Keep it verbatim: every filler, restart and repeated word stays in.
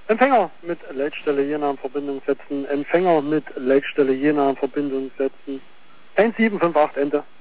Empfänger mit Leitstelle Jena in Verbindung setzen. Empfänger mit Leitstelle Jena in Verbindung setzen. eins sieben fünf acht Enter.